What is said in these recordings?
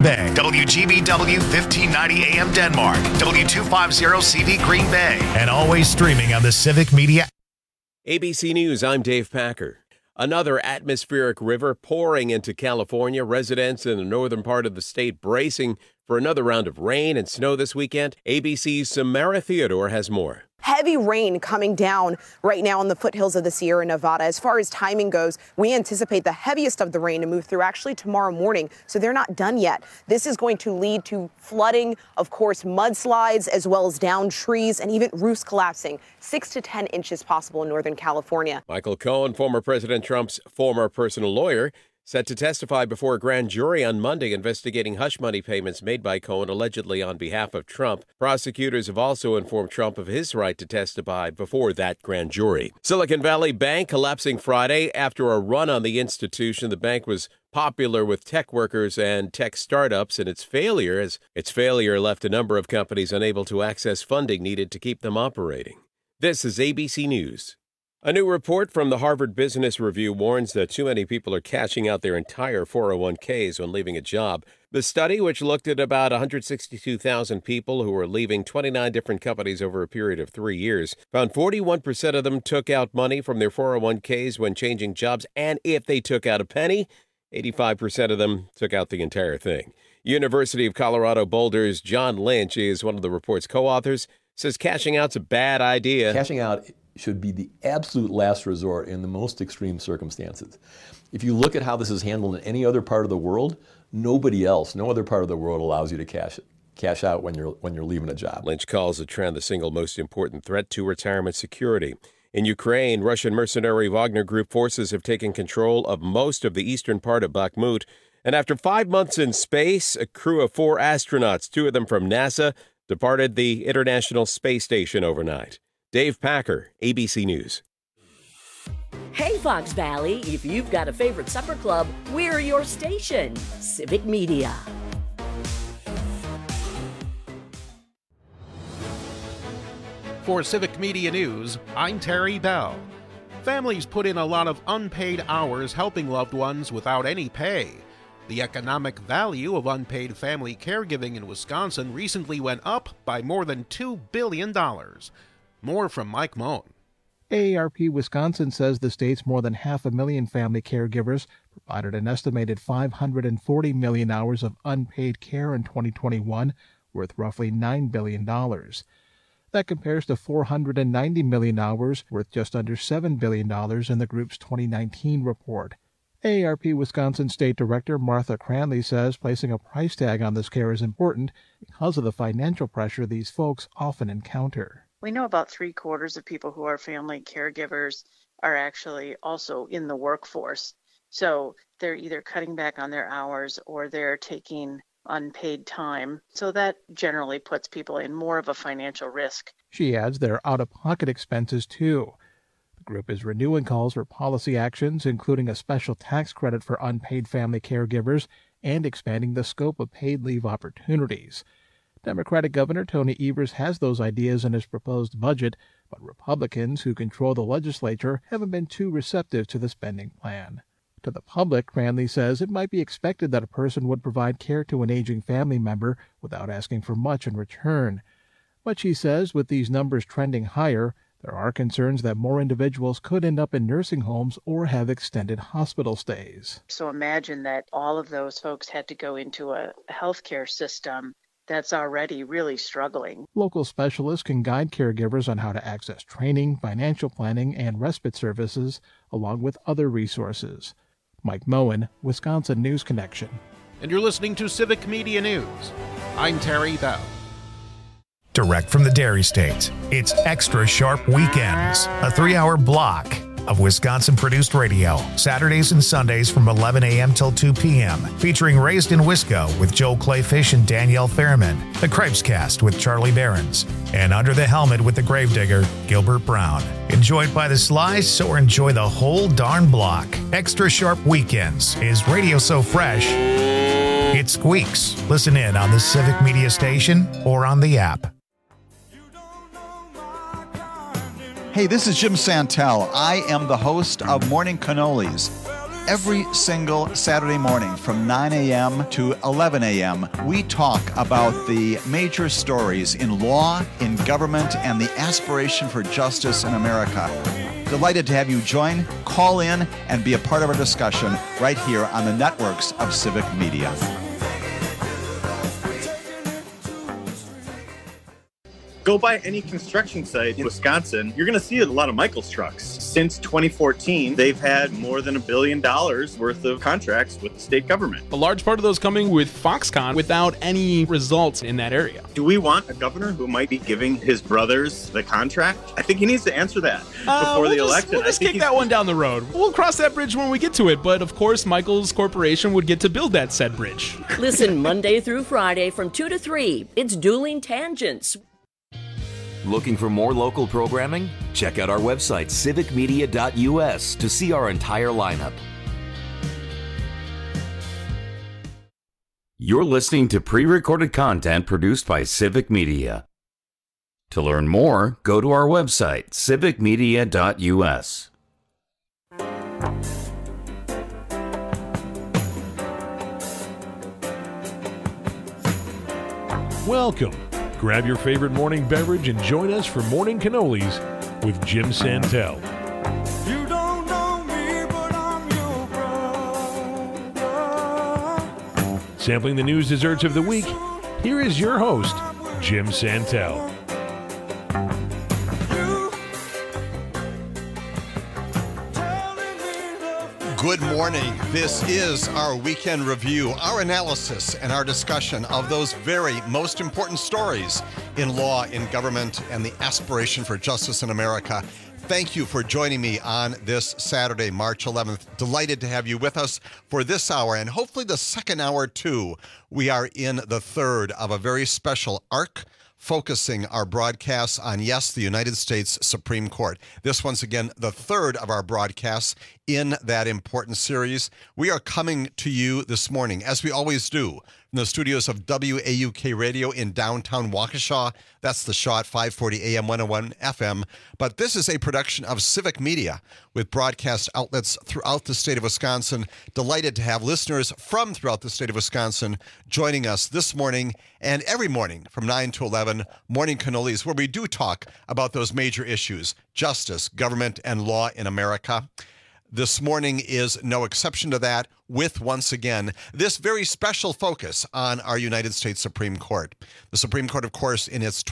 Bay, WGBW 1590 AM Denmark, W250CV Green Bay, and always streaming on the Civic Media. ABC News, I'm Dave Packer. Another atmospheric river pouring into California. Residents in the northern part of the state bracing for another round of rain and snow this weekend. ABC's Samara Theodore has more. Heavy rain coming down right now on the foothills of the Sierra Nevada. As far as timing goes, we anticipate the heaviest of the rain to move through actually tomorrow morning, so they're not done yet. This is going to lead to flooding, of course, mudslides, as well as downed trees and even roofs collapsing. 6 to 10 inches possible in Northern California. Michael Cohen, former President Trump's former personal lawyer, set to testify before a grand jury on Monday investigating hush money payments made by Cohen allegedly on behalf of Trump. Prosecutors have also informed Trump of his right to testify before that grand jury. Silicon Valley Bank collapsing Friday after a run on the institution. The bank was popular with tech workers and tech startups, and its failure left a number of companies unable to access funding needed to keep them operating. This is ABC News. A new report from the Harvard Business Review warns that too many people are cashing out their entire 401ks when leaving a job. The study, which looked at about 162,000 people who were leaving 29 different companies over a period of 3 years, found 41% of them took out money from their 401ks when changing jobs, and if they took out a penny, 85% of them took out the entire thing. University of Colorado Boulder's John Lynch is one of the report's co-authors, says cashing out's a bad idea. Cashing out should be the absolute last resort in the most extreme circumstances. If you look at how this is handled in any other part of the world, no other part of the world allows you to cash out when you're leaving a job. Lynch calls the trend the single most important threat to retirement security. In Ukraine, Russian mercenary Wagner Group forces have taken control of most of the eastern part of Bakhmut. And after 5 months in space, a crew of 4 astronauts, 2 of them from NASA, departed the International Space Station overnight. Dave Packer, ABC News. Hey, Fox Valley, if you've got a favorite supper club, we're your station. Civic Media. For Civic Media News, I'm Terry Bell. Families put in a lot of unpaid hours helping loved ones without any pay. The economic value of unpaid family caregiving in Wisconsin recently went up by more than $2 billion. More from Mike Moen. AARP Wisconsin says the state's more than 500,000 family caregivers provided an estimated 540 million hours of unpaid care in 2021, worth roughly $9 billion. That compares to 490 million hours, worth just under $7 billion in the group's 2019 report. AARP Wisconsin State Director Martha Cranley says placing a price tag on this care is important because of the financial pressure these folks often encounter. We know about 3/4 of people who are family caregivers are actually also in the workforce. So they're either cutting back on their hours or they're taking unpaid time. So that generally puts people in more of a financial risk. She adds there are out-of-pocket expenses too. The group is renewing calls for policy actions, including a special tax credit for unpaid family caregivers and expanding the scope of paid leave opportunities. Democratic Governor Tony Evers has those ideas in his proposed budget, but Republicans who control the legislature haven't been too receptive to the spending plan. To the public, Cranley says it might be expected that a person would provide care to an aging family member without asking for much in return. But she says with these numbers trending higher, there are concerns that more individuals could end up in nursing homes or have extended hospital stays. So imagine that all of those folks had to go into a healthcare system that's already really struggling. Local specialists can guide caregivers on how to access training, financial planning, and respite services, along with other resources. Mike Moen, Wisconsin News Connection. And you're listening to Civic Media News. I'm Terry Bell. Direct from the Dairy State, it's Extra Sharp Weekends, a 3-hour block of Wisconsin-produced radio, Saturdays and Sundays from 11 a.m. till 2 p.m., featuring Raised in Wisco with Joel Clayfish and Danielle Fairman, The Cripescast with Charlie Behrens, and Under the Helmet with the Gravedigger, Gilbert Brown. Enjoyed by the slice or enjoy the whole darn block. Extra Sharp Weekends is radio so fresh, it squeaks. Listen in on the Civic Media Station or on the app. Hey, this is Jim Santel. I am the host of Morning Cannolis. Every single Saturday morning from 9 a.m. to 11 a.m., we talk about the major stories in law, in government, and the aspiration for justice in America. Delighted to have you join, call in, and be a part of our discussion right here on the networks of Civic Media. Go by any construction site in Wisconsin, you're going to see a lot of Michaels trucks. Since 2014, they've had more than $1 billion worth of contracts with the state government. A large part of those coming with Foxconn without any results in that area. Do we want a governor who might be giving his brothers the contract? I think he needs to answer that before the election. We'll just kick that one down the road. We'll cross that bridge when we get to it. But of course, Michaels Corporation would get to build that said bridge. Listen Monday through Friday from 2 to 3. It's Dueling Tangents. Looking for more local programming? Check out our website, civicmedia.us, to see our entire lineup. You're listening to pre-recorded content produced by Civic Media. To learn more, go to our website, civicmedia.us. Welcome. Grab your favorite morning beverage and join us for Morning Cannolis with Jim Santel. You don't know me, but I'm your brother. Sampling the news desserts of the week, here is your host, Jim Santel. Good morning. This is our weekend review, our analysis and our discussion of those very most important stories in law, in government, and the aspiration for justice in America. Thank you for joining me on this Saturday, March 11th. Delighted to have you with us for this hour and hopefully the second hour too. We are in the third of a very special arc, focusing our broadcasts on, yes, the United States Supreme Court. This, once again, the third of our broadcasts in that important series. We are coming to you this morning, as we always do, from the studios of WAUK Radio in downtown Waukesha. That's the Shaw at 540 AM 101 FM. But this is a production of Civic Media with broadcast outlets throughout the state of Wisconsin. Delighted to have listeners from throughout the state of Wisconsin joining us this morning and every morning from 9 to 11, Morning Cannolis, where we do talk about those major issues, justice, government, and law in America. This morning is no exception to that, with, once again, this very special focus on our United States Supreme Court. The Supreme Court, of course, in its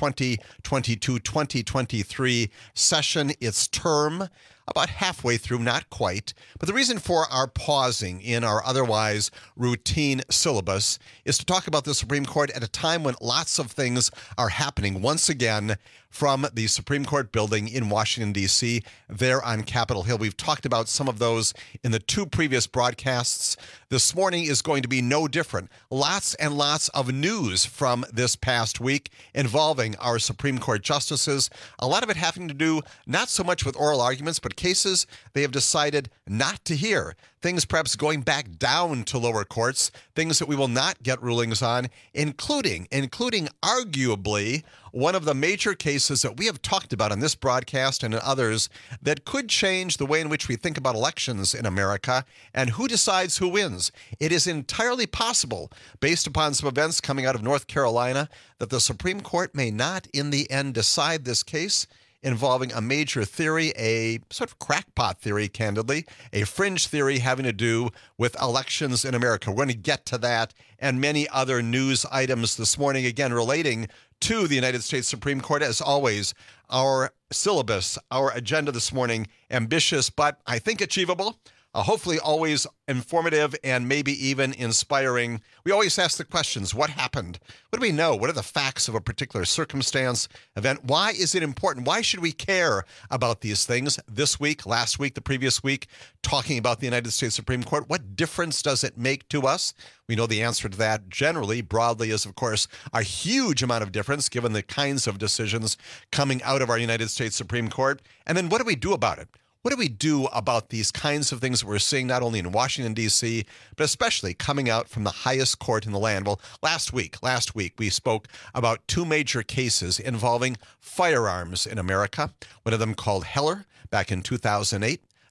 2022-2023 session, its term, about halfway through, not quite. But the reason for our pausing in our otherwise routine syllabus is to talk about the Supreme Court at a time when lots of things are happening once again from the Supreme Court building in Washington, D.C., there on Capitol Hill. We've talked about some of those in the two previous broadcasts. This morning is going to be no different. Lots and lots of news from this past week involving our Supreme Court justices. A lot of it having to do not so much with oral arguments, but cases they have decided not to hear. Things perhaps going back down to lower courts, things that we will not get rulings on, including arguably one of the major cases that we have talked about on this broadcast and in others that could change the way in which we think about elections in America and who decides who wins. It is entirely possible, based upon some events coming out of North Carolina, that the Supreme Court may not in the end decide this case involving a major theory, a sort of crackpot theory, candidly, a fringe theory having to do with elections in America. We're going to get to that and many other news items this morning, again, relating to the United States Supreme Court. As always, our syllabus, our agenda this morning, ambitious, but I think achievable. Hopefully always informative and maybe even inspiring. We always ask the questions, what happened? What do we know? What are the facts of a particular circumstance, event? Why is it important? Why should we care about these things this week, last week, the previous week, talking about the United States Supreme Court? What difference does it make to us? We know the answer to that generally, broadly, is, of course, a huge amount of difference given the kinds of decisions coming out of our United States Supreme Court. And then what do we do about it? What do we do about these kinds of things that we're seeing not only in Washington, D.C., but especially coming out from the highest court in the land? Well, last week, we spoke about two major cases involving firearms in America. One of them called Heller back in 2008.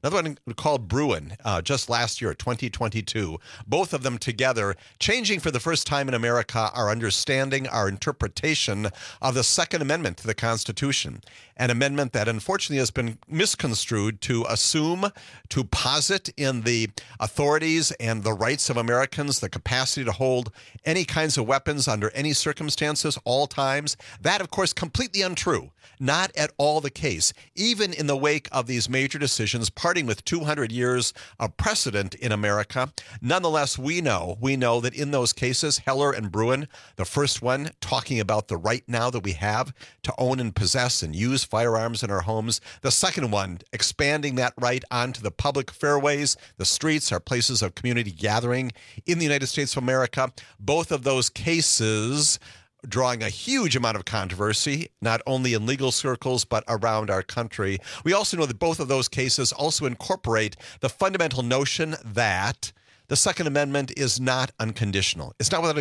Another one called Bruen, just last year, 2022. Both of them together, changing for the first time in America our understanding, our interpretation of the Second Amendment to the Constitution. An amendment that unfortunately has been misconstrued to assume, to posit in the authorities and the rights of Americans the capacity to hold any kinds of weapons under any circumstances, all times. That, of course, completely untrue. Not at all the case. Even in the wake of these major decisions, parting with 200 years of precedent in America, nonetheless, we know that in those cases, Heller and Bruen, the first one talking about the right now that we have to own and possess and use firearms in our homes, the second one expanding that right onto the public fairways, the streets, our places of community gathering in the United States of America. Both of those cases drawing a huge amount of controversy, not only in legal circles, but around our country. We also know that both of those cases also incorporate the fundamental notion that the Second Amendment is not unconditional. It's not without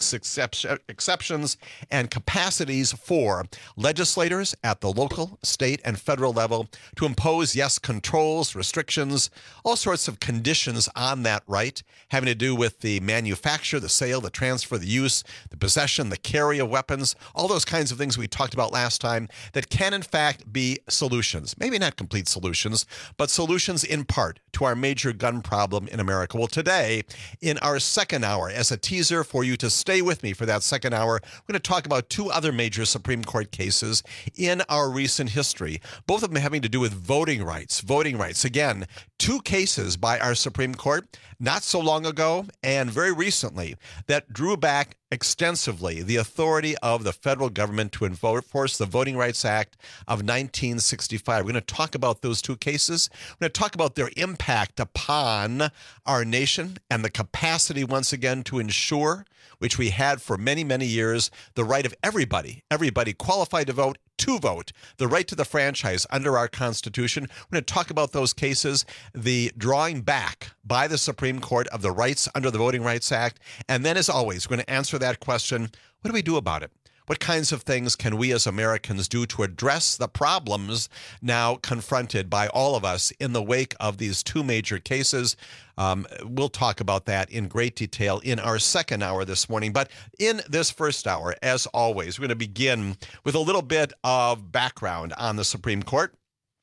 exceptions and capacities for legislators at the local, state, and federal level to impose, yes, controls, restrictions, all sorts of conditions on that right, having to do with the manufacture, the sale, the transfer, the use, the possession, the carry of weapons, all those kinds of things we talked about last time that can, in fact, be solutions. Maybe not complete solutions, but solutions in part to our major gun problem in America. Well, today, in our second hour, as a teaser for you to stay with me for that second hour, we're going to talk about two other major Supreme Court cases in our recent history, both of them having to do with voting rights. Voting rights, again, two cases by our Supreme Court not so long ago and very recently that drew back extensively the authority of the federal government to enforce the Voting Rights Act of 1965. We're going to talk about those two cases. We're going to talk about their impact upon our nation and the capacity, once again, to ensure, which we had for many, many years, the right of everybody qualified to vote, the right to the franchise under our Constitution. We're going to talk about those cases, the drawing back by the Supreme Court of the rights under the Voting Rights Act. And then, as always, we're going to answer that question, what do we do about it? What kinds of things can we as Americans do to address the problems now confronted by all of us in the wake of these two major cases? We'll talk about that in great detail in our second hour this morning. But in this first hour, as always, we're going to begin with a little bit of background on the Supreme Court.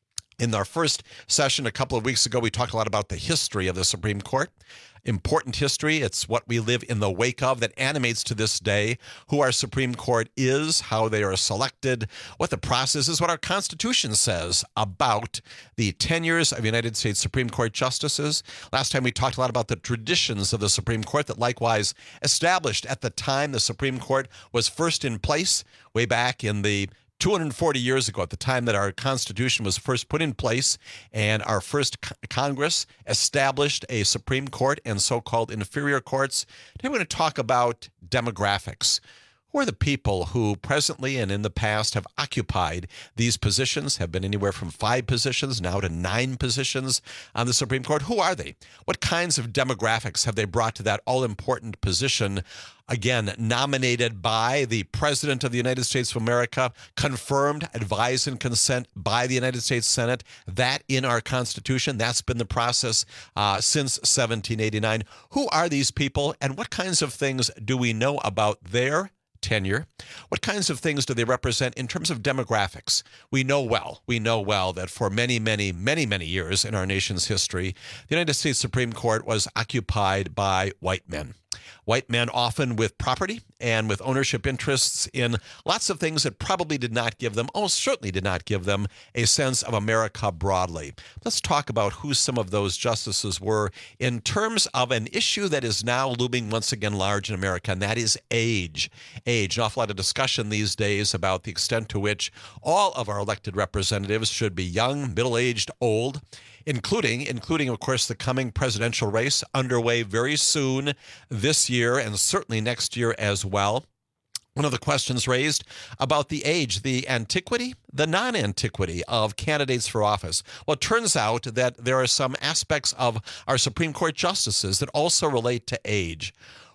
In our first session a couple of weeks ago, we talked a lot about the history of the Supreme Court. Important history. It's what we live in the wake of that animates to this day who our Supreme Court is, how they are selected, what the process is, what our Constitution says about the tenures of United States Supreme Court justices. Last time we talked a lot about the traditions of the Supreme Court that likewise established at the time the Supreme Court was first in place, way back in the 240 years ago, at the time that our Constitution was first put in place and our first Congress established a Supreme Court and so-called inferior courts. Today we're going to talk about demographics. Who are the people who presently and in the past have occupied these positions, have been anywhere from 5 positions now to 9 positions on the Supreme Court? Who are they? What kinds of demographics have they brought to that all-important position? Again, nominated by the President of the United States of America, confirmed, advised, and consent by the United States Senate. That in our Constitution, that's been the process since 1789. Who are these people, and what kinds of things do we know about their tenure? What kinds of things do they represent in terms of demographics? We know well that for many, many, many, many years in our nation's history, the United States Supreme Court was occupied by white men. White men often with property and with ownership interests in lots of things that probably did not give them, almost certainly did not give them, a sense of America broadly. Let's talk about who some of those justices were in terms of an issue that is now looming once again large in America, and that is age. Age. An awful lot of discussion these days about the extent to which all of our elected representatives should be young, middle-aged, old, including, of course, the coming presidential race underway very soon this year and certainly next year as well. One of the questions raised about the age, the antiquity, the non-antiquity of candidates for office. Well, it turns out that there are some aspects of our Supreme Court justices that also relate to age.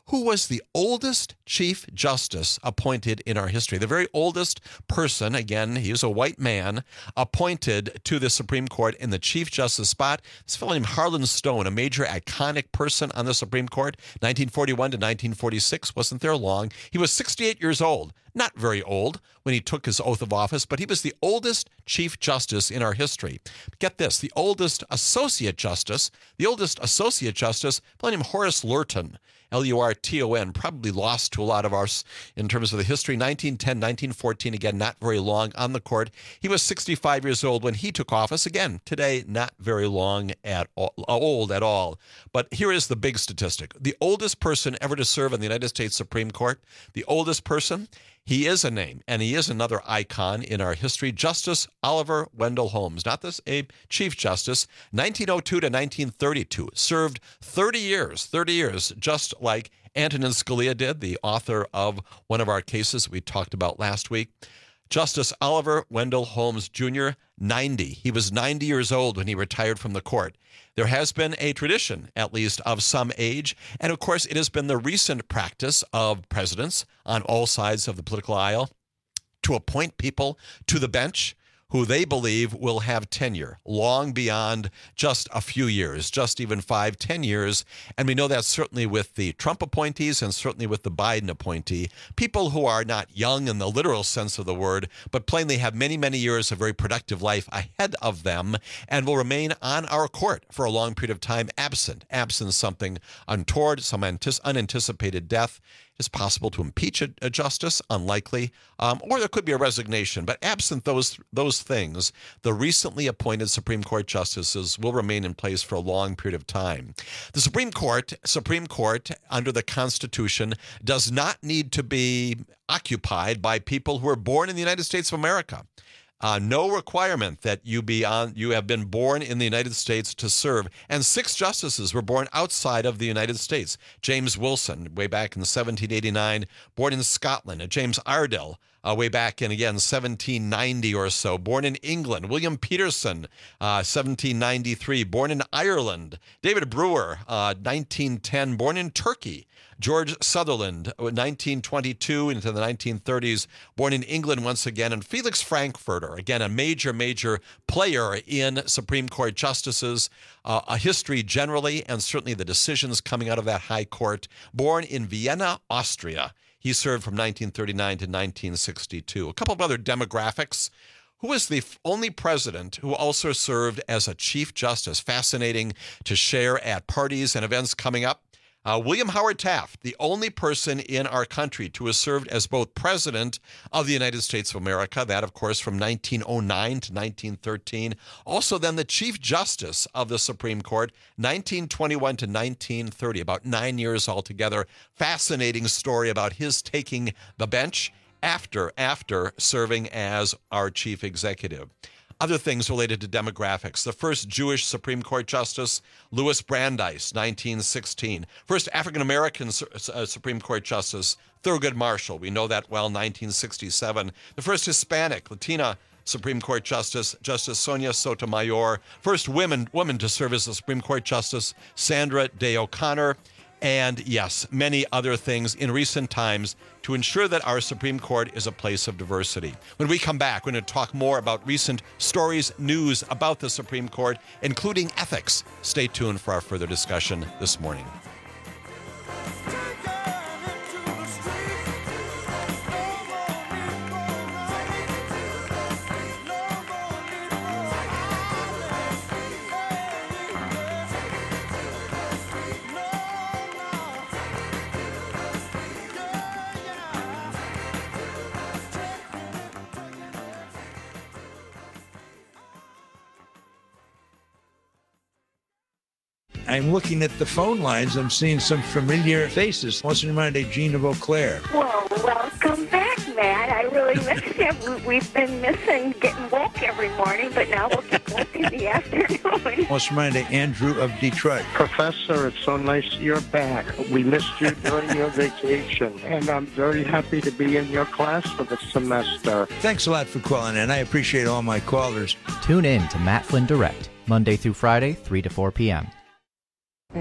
who was the oldest Chief Justice appointed in our history. The very oldest person, again, he was a white man, appointed to the Supreme Court in the Chief Justice spot. This fellow named Harlan Stone, a major iconic person on the Supreme Court, 1941 to 1946, wasn't there long. He was 68 years old. Not very old when he took his oath of office, but he was the oldest Chief Justice in our history. Get this, the oldest Associate Justice, a fellow named Horace Lurton, Lurton, probably lost to a lot of us in terms of the history. 1910, 1914, again, not very long on the court. He was 65 years old when he took office. Again, today, not very long at all, old at all. But here is the big statistic. The oldest person ever to serve on the United States Supreme Court, the oldest person, he is a name, and he is another icon in our history, Justice Oliver Wendell Holmes, not this a Chief Justice, 1902 to 1932, served 30 years, just like Antonin Scalia did, the author of one of our cases we talked about last week. Justice Oliver Wendell Holmes Jr., 90. He was 90 years old when he retired from the court. There has been a tradition, at least, of some age. And, of course, it has been the recent practice of presidents on all sides of the political aisle to appoint people to the bench who they believe will have tenure long beyond just a few years, just even 5-10 years. And we know that certainly with the Trump appointees and certainly with the Biden appointee, people who are not young in the literal sense of the word, but plainly have many, many years of very productive life ahead of them and will remain on our court for a long period of time absent something untoward, some unanticipated death. It's possible to impeach a justice, unlikely, or there could be a resignation. But absent those things, the recently appointed Supreme Court justices will remain in place for a long period of time. The Supreme Court, under the Constitution, does not need to be occupied by people who are born in the United States of America. No requirement that you have been born in the United States to serve. And 6 justices were born outside of the United States. James Wilson, way back in 1789, born in Scotland. James Ardell, way back in, again, 1790 or so, born in England. William Peterson, 1793, born in Ireland. David Brewer, 1910, born in Turkey. George Sutherland, 1922 into the 1930s, born in England once again. And Felix Frankfurter, again, a major player in Supreme Court justices, a history generally, and certainly the decisions coming out of that high court, born in Vienna, Austria. He served from 1939 to 1962. A couple of other demographics. Who was the only president who also served as a Chief Justice? Fascinating to share at parties and events coming up. William Howard Taft, the only person in our country to have served as both President of the United States of America, that, of course, from 1909 to 1913. Also then the Chief Justice of the Supreme Court, 1921 to 1930, about 9 years altogether. Fascinating story about his taking the bench after serving as our chief executive. Other things related to demographics. The first Jewish Supreme Court Justice, Louis Brandeis, 1916. First African-American Supreme Court Justice, Thurgood Marshall. We know that well, 1967. The first Hispanic, Latina Supreme Court Justice, Justice Sonia Sotomayor. First woman to serve as the Supreme Court Justice, Sandra Day O'Connor. And yes, many other things in recent times to ensure that our Supreme Court is a place of diversity. When we come back, we're going to talk more about recent stories, news about the Supreme Court, including ethics. Stay tuned for our further discussion this morning. I'm looking at the phone lines. I'm seeing some familiar faces. What's in mind, Gina Beauclair? Well, welcome back, Matt. I really missed you. We've been missing getting woke every morning, but now we'll get woke in the afternoon. What's in mind, Andrew of Detroit? Professor, it's so nice you're back. We missed you during your vacation, and I'm very happy to be in your class for the semester. Thanks a lot for calling in. I appreciate all my callers. Tune in to Matt Flynn Direct, Monday through Friday, 3 to 4 p.m.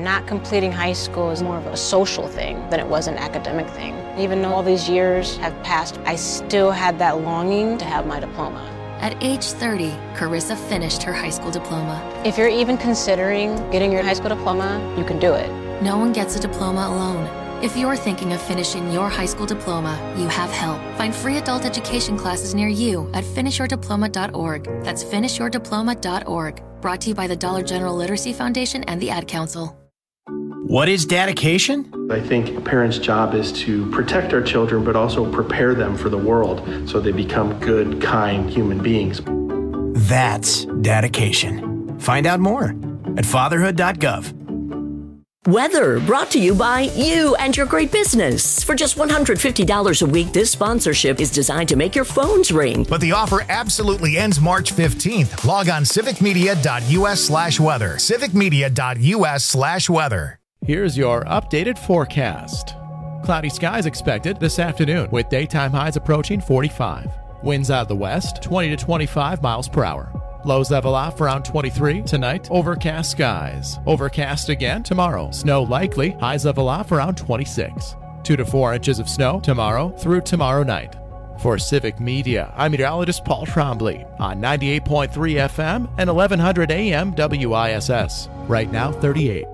not completing high school is more of a social thing than it was an academic thing. Even though all these years have passed, I still had that longing to have my diploma. At age 30, Carissa finished her high school diploma. If you're even considering getting your high school diploma, you can do it. No one gets a diploma alone. If you're thinking of finishing your high school diploma, you have help. Find free adult education classes near you at finishyourdiploma.org. That's finishyourdiploma.org. Brought to you by the Dollar General Literacy Foundation and the Ad Council. What is dedication? I think a parent's job is to protect our children, but also prepare them for the world so they become good, kind human beings. That's dedication. Find out more at fatherhood.gov. Weather brought to you by you and your great business. For just $150 a week, this sponsorship is designed to make your phones ring. But the offer absolutely ends March 15th. Log on civicmedia.us/weather. civicmedia.us/weather. Here's your updated forecast. Cloudy skies expected this afternoon with daytime highs approaching 45. Winds out of the west, 20 to 25 miles per hour. Lows level off around 23 tonight. Overcast skies. Overcast again tomorrow. Snow likely. Highs level off around 26. 2 to 4 inches of snow tomorrow through tomorrow night. For Civic Media, I'm meteorologist Paul Trombley on 98.3 FM and 1100 AM WISS. Right now, 38.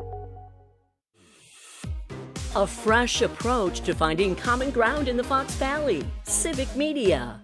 A fresh approach to finding common ground in the Fox Valley. Civic Media.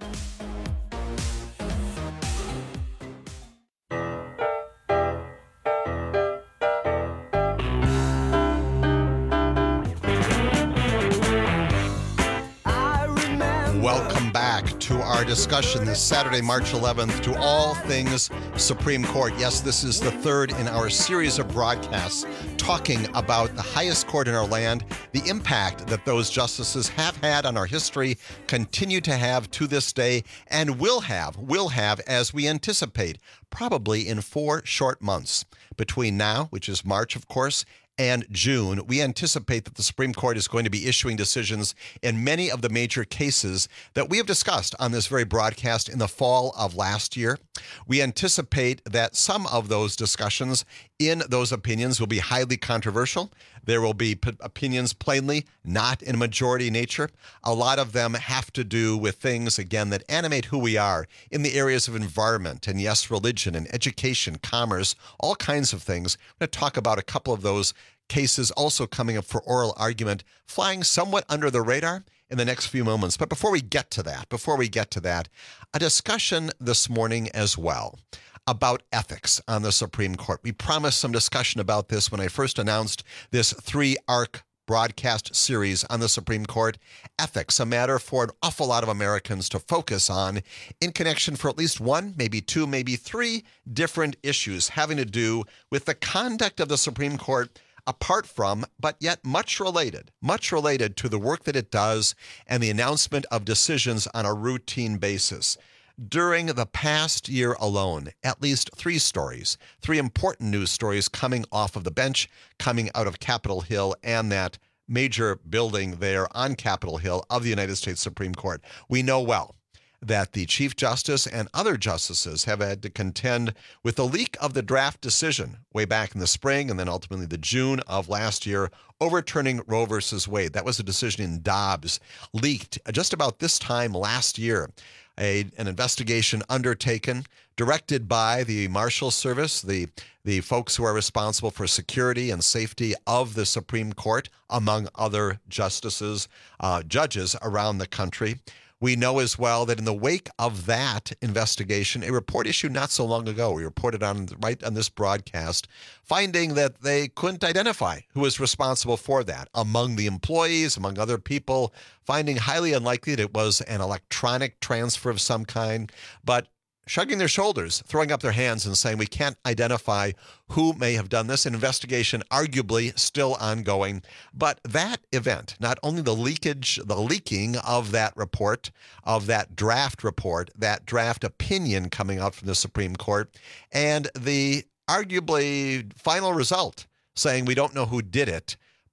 Welcome back to our discussion this Saturday, March 11th, to all things Supreme Court. Yes, this is the third in our series of broadcasts talking about the highest court in our land, the impact that those justices have had on our history, continue to have to this day, and will have as we anticipate, probably in 4 short months. Between now, which is March, of course, and June, we anticipate that the Supreme Court is going to be issuing decisions in many of the major cases that we have discussed on this very broadcast in the fall of last year. We anticipate that some of those discussions in those opinions will be highly controversial. There will be opinions plainly not in majority nature. A lot of them have to do with things, again, that animate who we are in the areas of environment and, yes, religion and education, commerce, all kinds of things. I'm going to talk about a couple of those cases also coming up for oral argument, flying somewhat under the radar in the next few moments. But before we get to that, a discussion this morning as well about ethics on the Supreme Court. We promised some discussion about this when I first announced this 3-arc broadcast series on the Supreme Court. Ethics, a matter for an awful lot of Americans to focus on in connection for at least 1, maybe 2, maybe 3 different issues having to do with the conduct of the Supreme Court, apart from, but yet much related to the work that it does and the announcement of decisions on a routine basis. During the past year alone, at least 3 stories, 3 important news stories coming off of the bench, coming out of Capitol Hill and that major building there on Capitol Hill of the United States Supreme Court. We know well that the Chief Justice and other justices have had to contend with the leak of the draft decision way back in the spring and then ultimately the June of last year, overturning Roe versus Wade. That was a decision in Dobbs, leaked just about this time last year. An investigation undertaken, directed by the Marshal Service, the folks who are responsible for security and safety of the Supreme Court, among other judges around the country. We know as well that in the wake of that investigation, a report issued not so long ago, we reported on right on this broadcast, finding that they couldn't identify who was responsible for that among the employees, among other people, finding highly unlikely that it was an electronic transfer of some kind, but shrugging their shoulders, throwing up their hands and saying we can't identify who may have done this. An investigation arguably still ongoing. But that event, not only the leaking of that report, of that draft report, that draft opinion coming out from the Supreme Court, and the arguably final result saying we don't know who did it,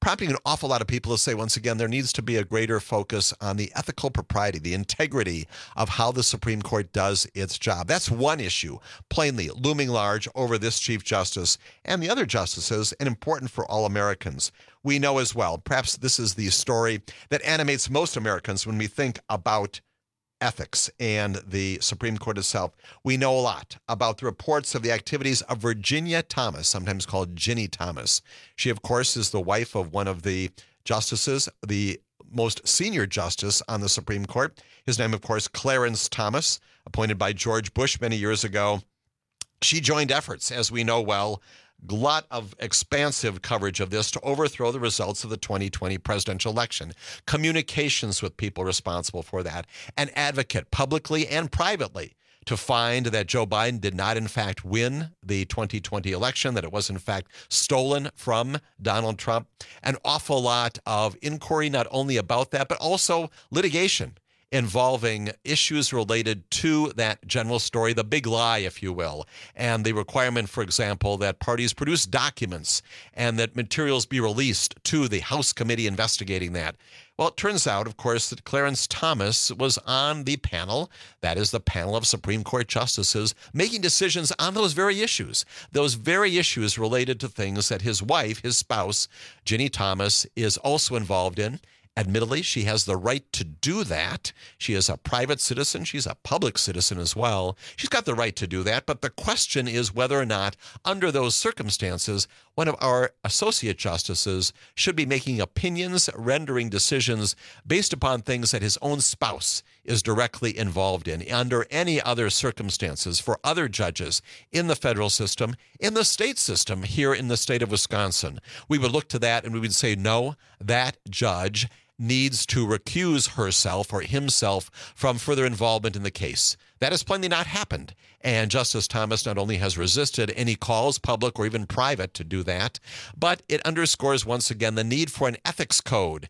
prompting an awful lot of people to say, once again, there needs to be a greater focus on the ethical propriety, the integrity of how the Supreme Court does its job. That's one issue, plainly looming large over this Chief Justice and the other justices, and important for all Americans. We know as well, perhaps this is the story that animates most Americans when we think about ethics and the Supreme Court itself. We know a lot about the reports of the activities of Virginia Thomas, sometimes called Ginny Thomas. She, of course, is the wife of one of the justices, the most senior justice on the Supreme Court. His name, of course, Clarence Thomas, appointed by George Bush many years ago. She joined efforts, as we know well, a lot of expansive coverage of this to overthrow the results of the 2020 presidential election, communications with people responsible for that, an advocate publicly and privately to find that Joe Biden did not, in fact, win the 2020 election, that it was, in fact, stolen from Donald Trump. An awful lot of inquiry, not only about that, but also litigation involving issues related to that general story, the big lie, if you will, and the requirement, for example, that parties produce documents and that materials be released to the House committee investigating that. Well, it turns out, of course, that Clarence Thomas was on the panel, that is the panel of Supreme Court justices, making decisions on those very issues related to things that his wife, his spouse, Ginny Thomas, is also involved in. Admittedly, she has the right to do that. She is a private citizen. She's a public citizen as well. She's got the right to do that. But the question is whether or not, under those circumstances, one of our associate justices should be making opinions, rendering decisions based upon things that his own spouse is directly involved in. Under any other circumstances, for other judges in the federal system, in the state system here in the state of Wisconsin, we would look to that and we would say, no, that judge needs to recuse herself or himself from further involvement in the case. That has plainly not happened. And Justice Thomas not only has resisted any calls, public or even private, to do that, but it underscores once again the need for an ethics code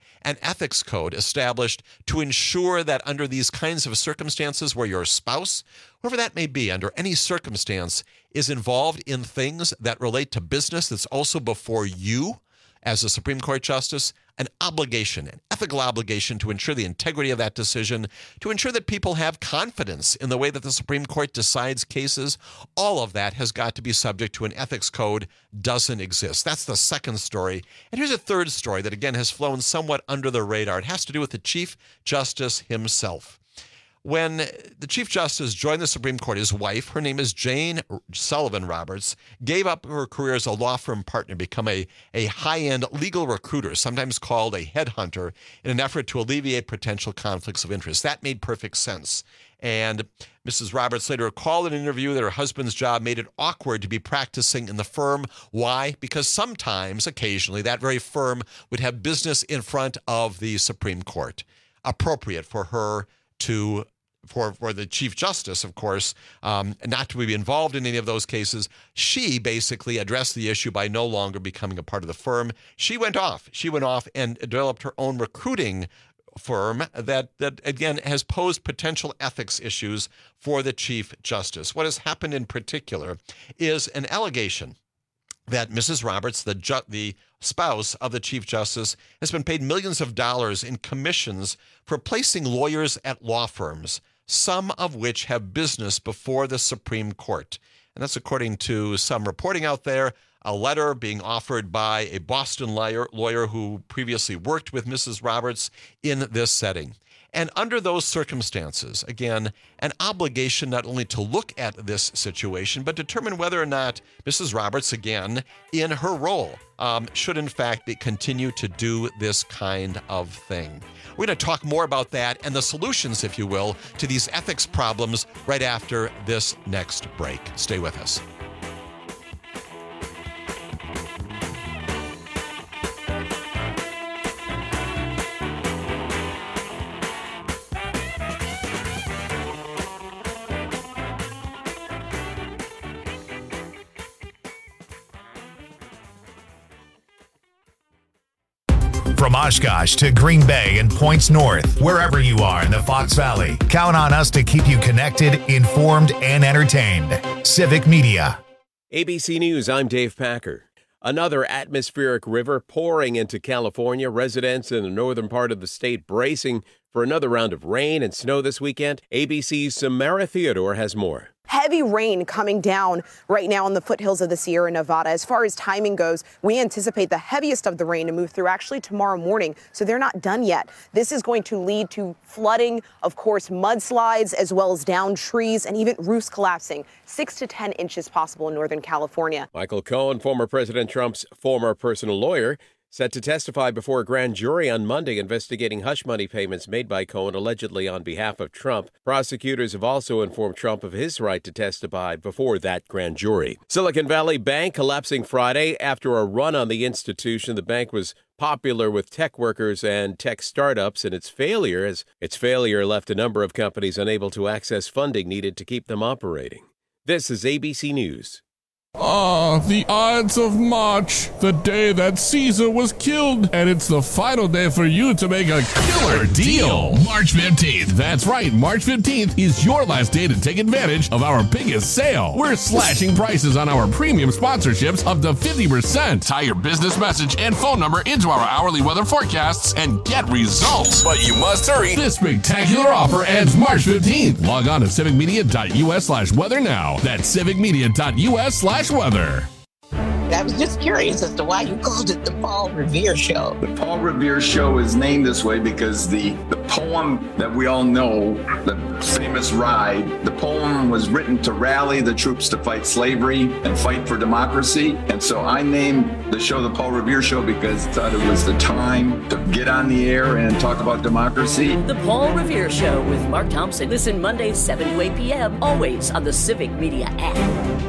established to ensure that under these kinds of circumstances where your spouse, whoever that may be, under any circumstance, is involved in things that relate to business that's also before you, as a Supreme Court justice, an obligation, an ethical obligation to ensure the integrity of that decision, to ensure that people have confidence in the way that the Supreme Court decides cases. All of that has got to be subject to an ethics code. Doesn't exist. That's the second story. And here's a third story that, again, has flown somewhat under the radar. It has to do with the Chief Justice himself. When the Chief Justice joined the Supreme Court, his wife, her name is Jane Sullivan Roberts, gave up her career as a law firm partner, become a high-end legal recruiter, sometimes called a headhunter, in an effort to alleviate potential conflicts of interest. That made perfect sense. And Mrs. Roberts later recalled in an interview that her husband's job made it awkward to be practicing in the firm. Why? Because sometimes, occasionally, that very firm would have business in front of the Supreme Court. Appropriate for her to, for the Chief Justice, of course, not to be involved in any of those cases. She basically addressed the issue by no longer becoming a part of the firm. She went off and developed her own recruiting firm that again has posed potential ethics issues for the Chief Justice. What has happened in particular is an allegation that Mrs. Roberts, the spouse of the Chief Justice, has been paid millions of dollars in commissions for placing lawyers at law firms, some of which have business before the Supreme Court. And that's according to some reporting out there, a letter being offered by a Boston lawyer who previously worked with Mrs. Roberts in this setting. And under those circumstances, again, an obligation not only to look at this situation, but determine whether or not Mrs. Roberts, again, in her role, should in fact continue to do this kind of thing. We're going to talk more about that and the solutions, if you will, to these ethics problems right after this next break. Stay with us. From Oshkosh to Green Bay and points north, wherever you are in the Fox Valley, count on us to keep you connected, informed, and entertained. Civic Media. ABC News, I'm Dave Packer. Another atmospheric river pouring into California. Residents in the northern part of the state bracing for another round of rain and snow this weekend. ABC's Samara Theodore has more. Heavy rain coming down right now on the foothills of the Sierra Nevada. As far as timing goes, we anticipate the heaviest of the rain to move through actually tomorrow morning, so they're not done yet. This is going to lead to flooding, of course, mudslides, as well as downed trees and even roofs collapsing. 6 to 10 inches possible in Northern California. Michael Cohen, former President Trump's former personal lawyer, set to testify before a grand jury on Monday investigating hush money payments made by Cohen allegedly on behalf of Trump. Prosecutors have also informed Trump of his right to testify before that grand jury. Silicon Valley Bank collapsing Friday after a run on the institution. The bank was popular with tech workers and tech startups, and its failure left a number of companies unable to access funding needed to keep them operating. This is ABC News. The Ides of March, the day that Caesar was killed, and it's the final day for you to make a killer deal. March 15th. That's right, March 15th is your last day to take advantage of our biggest sale. We're slashing prices on our premium sponsorships up to 50%. Tie your business message and phone number into our hourly weather forecasts and get results. But you must hurry. This spectacular offer ends March 15th. Log on to civicmedia.us/weather now. That's civicmedia.us/weather. I was just curious as to why you called it the Paul Revere Show. The Paul Revere Show is named this way because the poem that we all know, the famous ride, the poem was written to rally the troops to fight slavery and fight for democracy. And so I named the show the Paul Revere Show because I thought it was the time to get on the air and talk about democracy. The Paul Revere Show with Mark Thompson. Listen Mondays 7 to 8 p.m. always on the Civic Media app.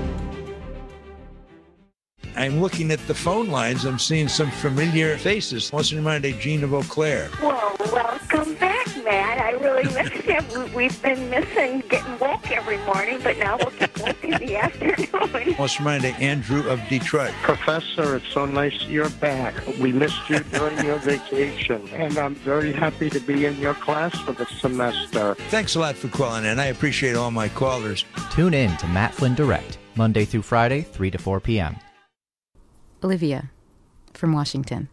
I'm looking at the phone lines. I'm seeing some familiar faces. What's in mind, Gina Vauclair? Well, welcome back, Matt. I really missed you. We've been missing getting woke every morning, but now we'll get woke in the afternoon. What's in mind, Andrew of Detroit? Professor, it's so nice you're back. We missed you during your vacation, and I'm very happy to be in your class for the semester. Thanks a lot for calling in. I appreciate all my callers. Tune in to Matt Flynn Direct, Monday through Friday, 3 to 4 p.m. Olivia, from Washington.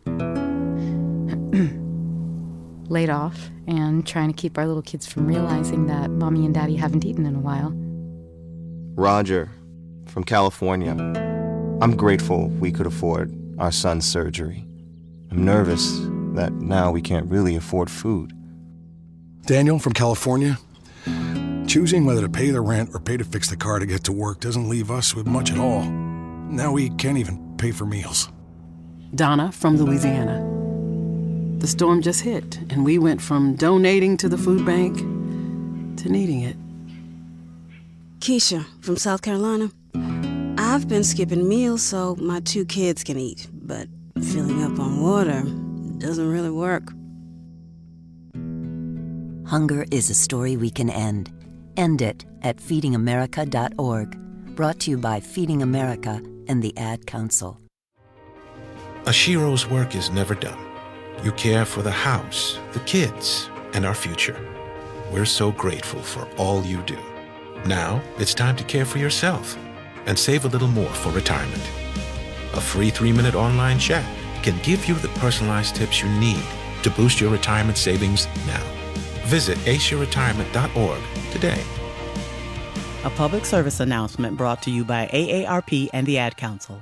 Laid off and trying to keep our little kids from realizing that Mommy and Daddy haven't eaten in a while. Roger, from California. I'm grateful we could afford our son's surgery. I'm nervous that now we can't really afford food. Daniel, from California. Choosing whether to pay the rent or pay to fix the car to get to work doesn't leave us with much at all. Now we can't even pay for meals. Donna from Louisiana. The storm just hit, and we went from donating to the food bank to needing it. Keisha from South Carolina. I've been skipping meals so my 2 kids can eat, but filling up on water doesn't really work. Hunger is a story we can end. End it at feedingamerica.org. Brought to you by Feeding America and the Ad Council. Ashiro's work is never done. You care for the house, the kids, and our future. We're so grateful for all you do. Now, it's time to care for yourself and save a little more for retirement. A free 3-minute online chat can give you the personalized tips you need to boost your retirement savings now. Visit aceyourretirement.org today. A public service announcement brought to you by AARP and the Ad Council.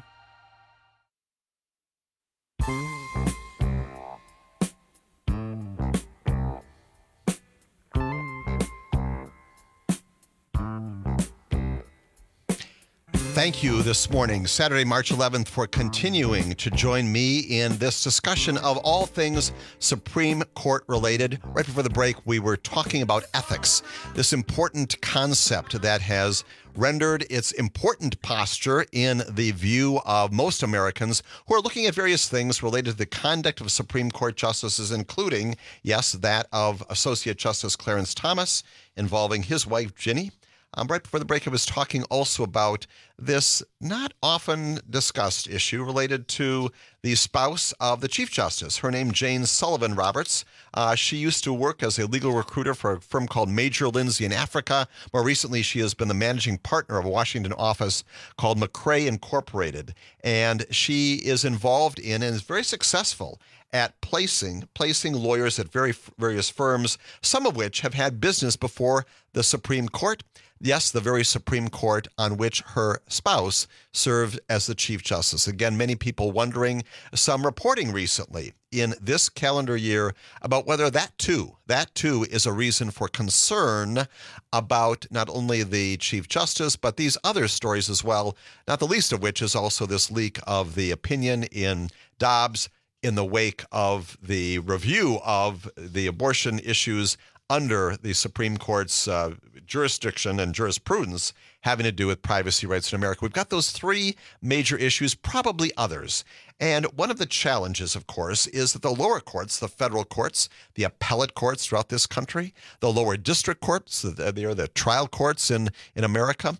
Thank you this morning, Saturday, March 11th, for continuing to join me in this discussion of all things Supreme Court related. Right before the break, we were talking about ethics, this important concept that has rendered its important posture in the view of most Americans who are looking at various things related to the conduct of Supreme Court justices, including, yes, that of Associate Justice Clarence Thomas, involving his wife, Ginny, Right before the break, I was talking also about this not often discussed issue related to the spouse of the Chief Justice. Her name, Jane Sullivan Roberts. She used to work as a legal recruiter for a firm called Major Lindsey in Africa. More recently, she has been the managing partner of a Washington office called McRae Incorporated. And she is involved in and is very successful at placing lawyers at various firms, some of which have had business before the Supreme Court. Yes, the very Supreme Court on which her spouse served as the Chief Justice. Again, many people wondering, some reporting recently in this calendar year about whether that too is a reason for concern about not only the Chief Justice, but these other stories as well, not the least of which is also this leak of the opinion in Dobbs in the wake of the review of the abortion issues under the Supreme Court's jurisdiction and jurisprudence having to do with privacy rights in America. We've got those three major issues, probably others. And one of the challenges, of course, is that the lower courts, the federal courts, the appellate courts throughout this country, the lower district courts, they are the trial courts in America.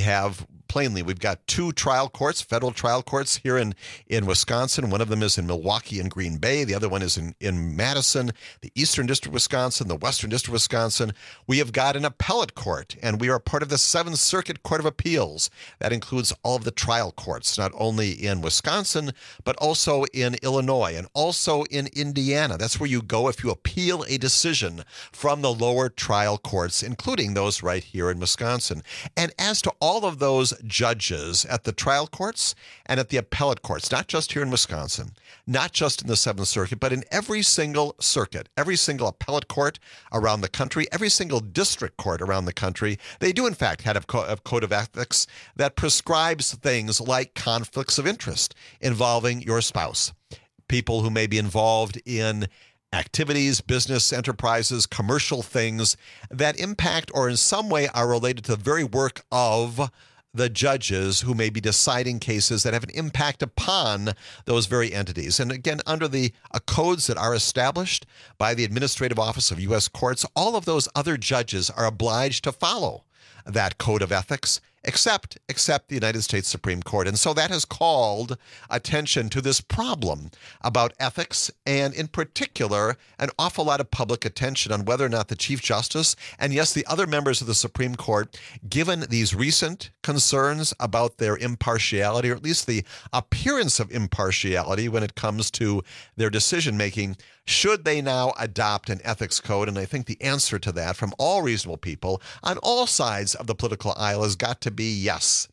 We've got two trial courts, federal trial courts here in Wisconsin. One of them is in Milwaukee and Green Bay. The other one is in Madison, the Eastern District of Wisconsin, the Western District of Wisconsin. We have got an appellate court, and we are part of the Seventh Circuit Court of Appeals. That includes all of the trial courts, not only in Wisconsin, but also in Illinois and also in Indiana. That's where you go if you appeal a decision from the lower trial courts, including those right here in Wisconsin. And as to all of those judges at the trial courts and at the appellate courts, not just here in Wisconsin, not just in the Seventh Circuit, but in every single circuit, every single appellate court around the country, every single district court around the country, they do in fact have a code of ethics that prescribes things like conflicts of interest involving your spouse, people who may be involved in activities, business enterprises, commercial things that impact or in some way are related to the very work of the judges who may be deciding cases that have an impact upon those very entities. And again, under the codes that are established by the Administrative Office of U.S. Courts, all of those other judges are obliged to follow that code of ethics, except the United States Supreme Court. And so that has called attention to this problem about ethics, and in particular, an awful lot of public attention on whether or not the Chief Justice, and yes, the other members of the Supreme Court, given these recent concerns about their impartiality, or at least the appearance of impartiality when it comes to their decision-making, should they now adopt an ethics code? And I think the answer to that from all reasonable people on all sides of the political aisle has got to be yes.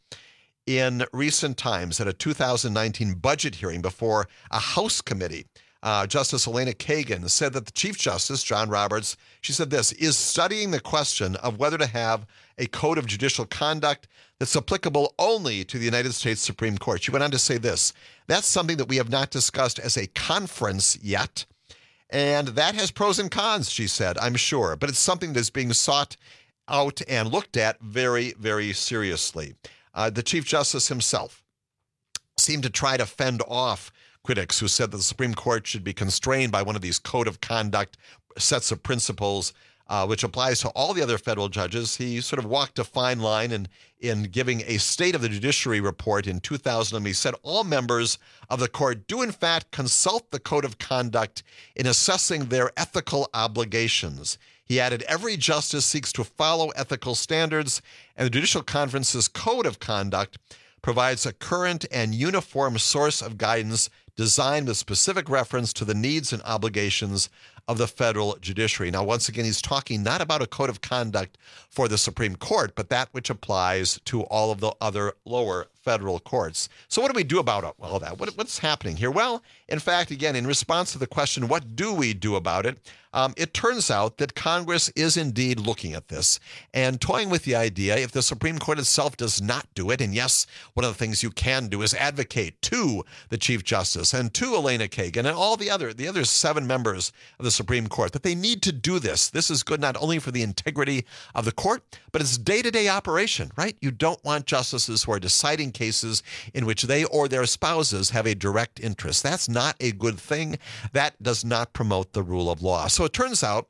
In recent times, at a 2019 budget hearing before a House committee, Justice Elena Kagan said that the Chief Justice, John Roberts, she said this, is studying the question of whether to have a code of judicial conduct that's applicable only to the United States Supreme Court. She went on to say this, that's something that we have not discussed as a conference yet. And that has pros and cons, she said, I'm sure. But it's something that's being sought out and looked at very, very seriously. The Chief Justice himself seemed to try to fend off critics who said that the Supreme Court should be constrained by one of these code of conduct sets of principles, which applies to all the other federal judges. He sort of walked a fine line in giving a State of the Judiciary report in 2000. He said all members of the court do in fact consult the code of conduct in assessing their ethical obligations. He added, every justice seeks to follow ethical standards, and the Judicial Conference's code of conduct provides a current and uniform source of guidance designed with specific reference to the needs and obligations of the federal judiciary. Now, once again, he's talking not about a code of conduct for the Supreme Court, but that which applies to all of the other lower federal courts. So what do we do about all that? What's happening here? Well, in fact, again, in response to the question, what do we do about it? It turns out that Congress is indeed looking at this and toying with the idea, if the Supreme Court itself does not do it, and yes, one of the things you can do is advocate to the Chief Justice and to Elena Kagan and all the other 7 members of the Supreme Court, that they need to do this. This is good not only for the integrity of the court, but it's day-to-day operation, right? You don't want justices who are deciding cases in which they or their spouses have a direct interest. That's not a good thing. That does not promote the rule of law. So it turns out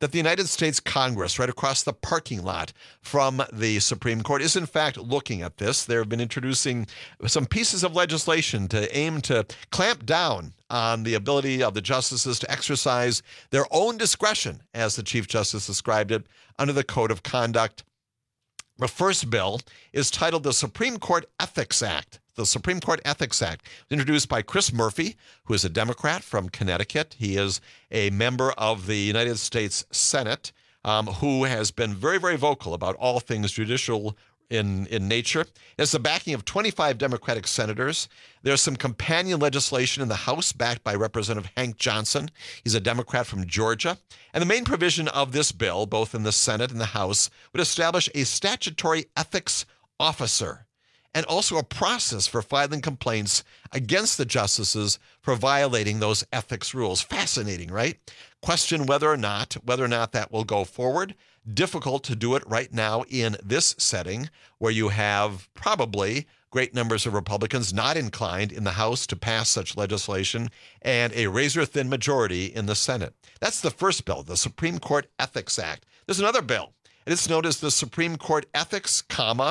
that the United States Congress, right across the parking lot from the Supreme Court, is in fact looking at this. They've been introducing some pieces of legislation to aim to clamp down on the ability of the justices to exercise their own discretion, as the Chief Justice described it, under the Code of Conduct. The first bill is titled the Supreme Court Ethics Act. The Supreme Court Ethics Act was introduced by Chris Murphy, who is a Democrat from Connecticut. He is a member of the United States Senate, who has been very, very vocal about all things judicial in nature. It's the backing of 25 Democratic senators. There's some companion legislation in the House backed by Representative Hank Johnson. He's a Democrat from Georgia. And the main provision of this bill, both in the Senate and the House, would establish a statutory ethics officer and also a process for filing complaints against the justices for violating those ethics rules. Fascinating, right? Question whether or not that will go forward. Difficult to do it right now in this setting where you have probably great numbers of Republicans not inclined in the House to pass such legislation and a razor-thin majority in the Senate. That's the first bill, the Supreme Court Ethics Act. There's another bill. And it's known as the Supreme Court Ethics,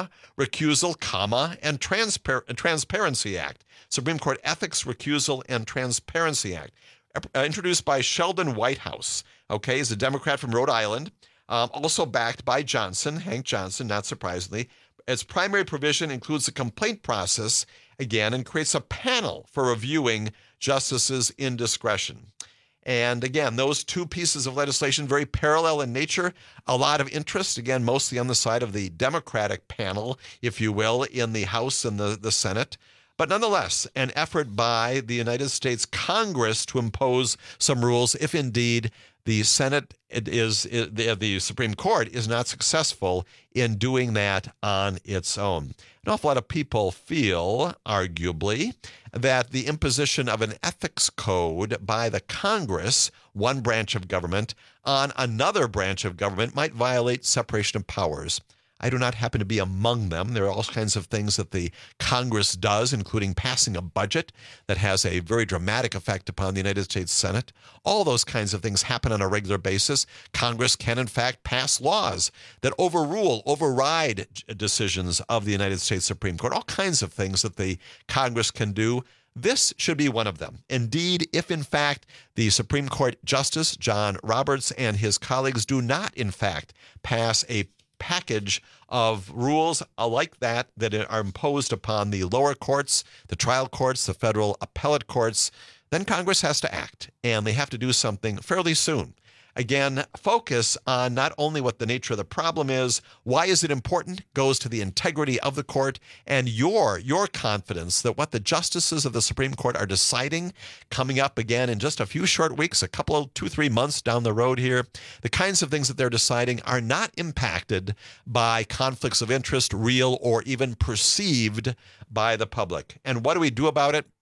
Recusal, and Transparency Act. Supreme Court Ethics, Recusal, and Transparency Act. Introduced by Sheldon Whitehouse. Okay, he's a Democrat from Rhode Island. Also backed by Johnson, Hank Johnson, not surprisingly. Its primary provision includes a complaint process, again, and creates a panel for reviewing justices' indiscretion. And again, those two pieces of legislation, very parallel in nature, a lot of interest, again, mostly on the side of the Democratic panel, if you will, in the House and the Senate. But nonetheless, an effort by the United States Congress to impose some rules if indeed the Senate the Supreme Court is not successful in doing that on its own. An awful lot of people feel, arguably, that the imposition of an ethics code by the Congress, one branch of government, on another branch of government might violate separation of powers. I do not happen to be among them. There are all kinds of things that the Congress does, including passing a budget that has a very dramatic effect upon the United States Senate. All those kinds of things happen on a regular basis. Congress can, in fact, pass laws that override decisions of the United States Supreme Court. All kinds of things that the Congress can do. This should be one of them. Indeed, if in fact the Supreme Court Justice John Roberts and his colleagues do not, in fact, pass a package of rules like that are imposed upon the lower courts, the trial courts, the federal appellate courts, then Congress has to act, and they have to do something fairly soon. Again, focus on not only what the nature of the problem is, why is it important, goes to the integrity of the court, and your confidence that what the justices of the Supreme Court are deciding coming up again in just a few short weeks, a couple of 2-3 months down the road here, the kinds of things that they're deciding are not impacted by conflicts of interest, real or even perceived by the public. And what do we do about it?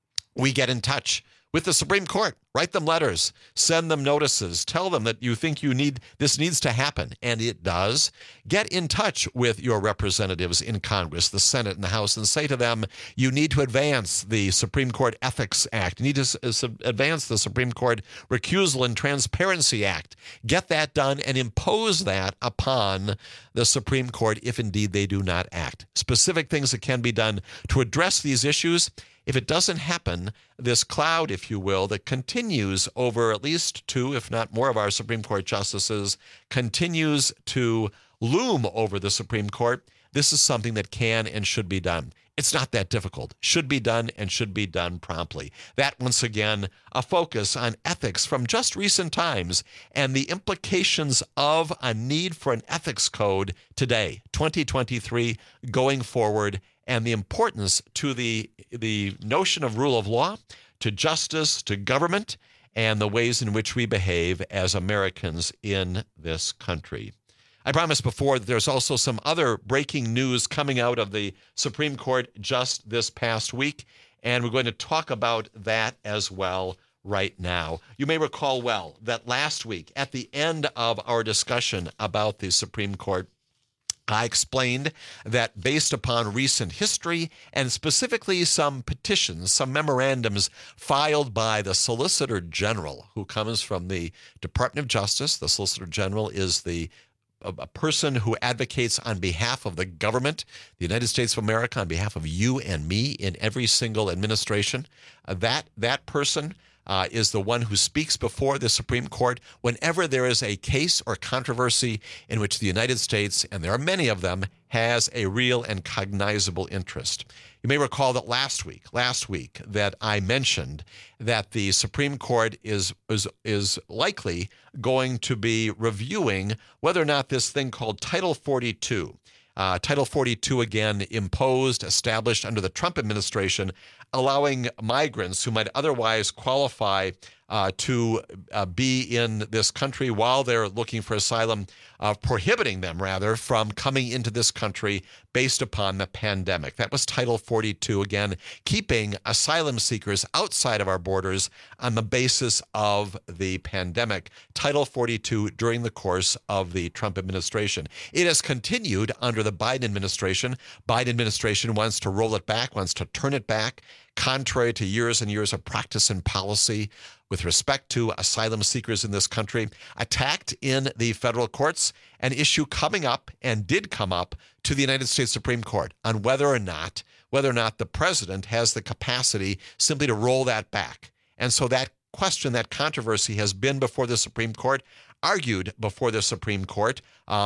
We get in touch with the Supreme Court. Write them letters, send them notices, tell them that you think this needs to happen, and it does. Get in touch with your representatives in Congress, the Senate and the House, and say to them, you need to advance the Supreme Court Ethics Act. You need to advance the Supreme Court Recusal and Transparency Act. Get that done and impose that upon the Supreme Court if indeed they do not act. Specific things that can be done to address these issues. If it doesn't happen, this cloud, if you will, that continues over at least 2, if not more, of our Supreme Court justices, continues to loom over the Supreme Court, this is something that can and should be done. It's not that difficult. Should be done and should be done promptly. That, once again, a focus on ethics from just recent times and the implications of a need for an ethics code today, 2023, going forward, and the importance to the notion of rule of law, to justice, to government, and the ways in which we behave as Americans in this country. I promised before that there's also some other breaking news coming out of the Supreme Court just this past week, and we're going to talk about that as well right now. You may recall well that last week, at the end of our discussion about the Supreme Court, I explained that based upon recent history and specifically some petitions, some memorandums filed by the Solicitor General, who comes from the Department of Justice. The Solicitor General is a person who advocates on behalf of the government, the United States of America, on behalf of you and me in every single administration. That person is the one who speaks before the Supreme Court whenever there is a case or controversy in which the United States, and there are many of them, has a real and cognizable interest. You may recall that last week that I mentioned that the Supreme Court is likely going to be reviewing whether or not this thing called Title 42, Title 42 again established under the Trump administration, allowing migrants who might otherwise qualify to be in this country while they're looking for asylum, prohibiting them, rather, from coming into this country based upon the pandemic. That was Title 42, again, keeping asylum seekers outside of our borders on the basis of the pandemic. Title 42 during the course of the Trump administration. It has continued under the Biden administration. Biden administration wants to roll it back, wants to turn it back, contrary to years and years of practice and policy with respect to asylum seekers in this country, attacked in the federal courts, an issue coming up and did come up to the United States Supreme Court on whether or not the president has the capacity simply to roll that back. And so that question, that controversy has been before the Supreme Court, argued before the Supreme Court,